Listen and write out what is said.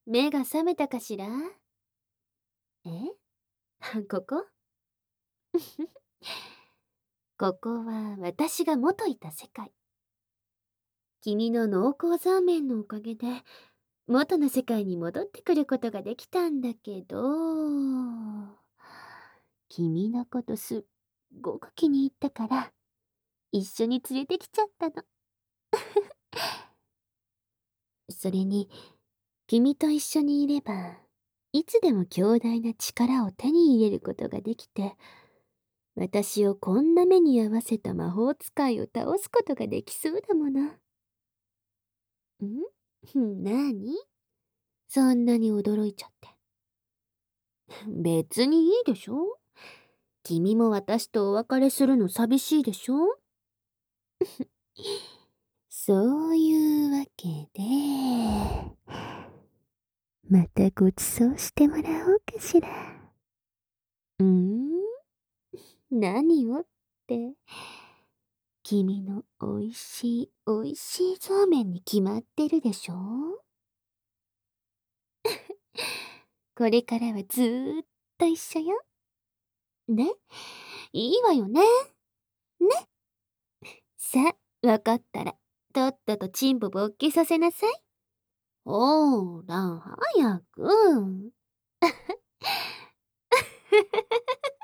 目が覚めたかしら？えここここは私が元いた世界。君の濃厚ザーメンのおかげで、元の世界に戻ってくることができたんだけど、君のことすっごく気に入ったから、一緒に連れてきちゃったの。それに、君と一緒にいれば、いつでも強大な力を手に入れることができて、私をこんな目に合わせた魔法使いを倒すことができそうだもの。なにそんなに驚いちゃって。別にいいでしょ？君も私とお別れするの寂しいでしょ？そういうわけで、またごちそうしてもらおうかしら。何をって。君のおいしいおいしいそうめんに決まってるでしょ？これからはずーっと一緒よ。ね？いいわよね？ね？さあ、わかったら、とっととチンポ勃起させなさい。ほーら、早く。